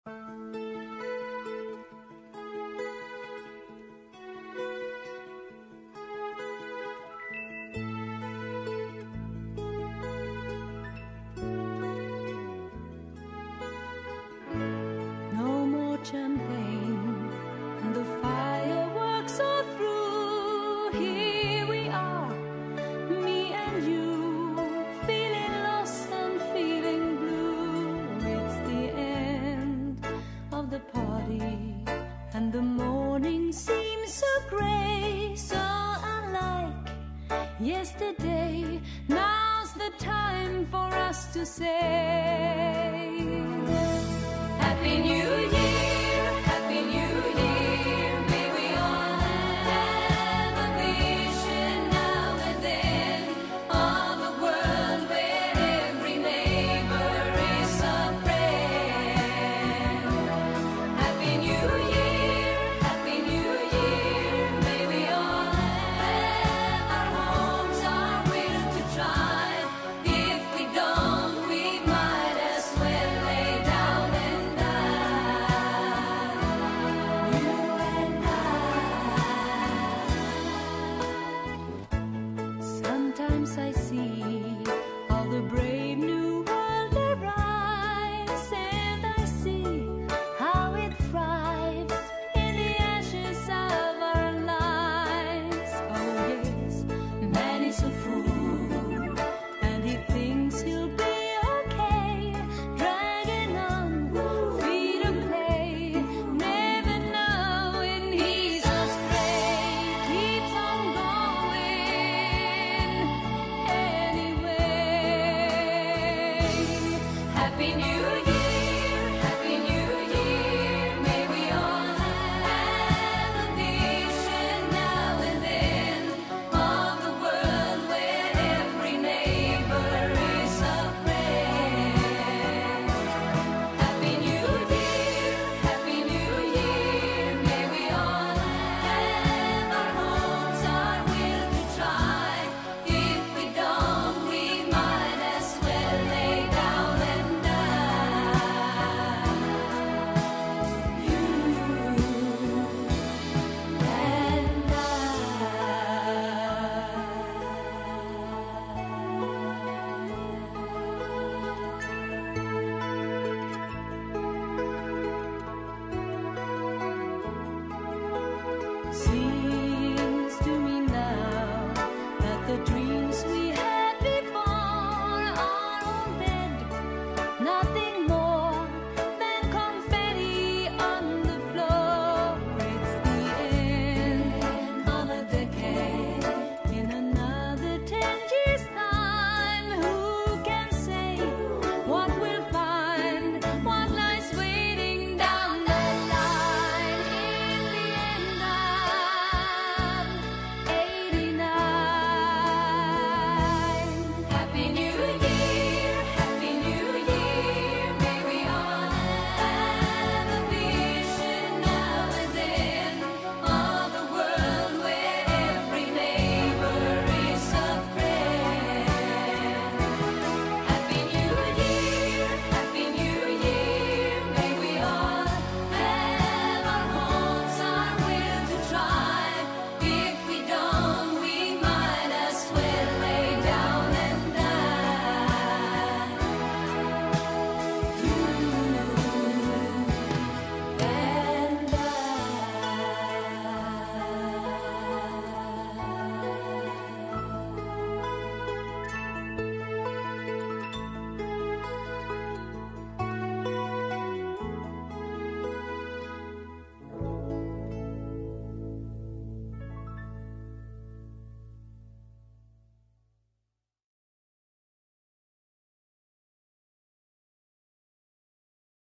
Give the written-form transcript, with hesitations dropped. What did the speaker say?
Champagne and the fireworks are through. Here we are, me and you, feeling lost and feeling blue. It's the end of the party and the morning seems so grey, so unlike yesterday. Now's the time for us to say Happy New Year. I see all the brave new world arrives, and I see how it thrives in the ashes of our lives. Oh yes, man is a fool, and he thinks he'll be okay, dragging on, feet of clay, never knowing he's astray, keeps on going. Happy New Year.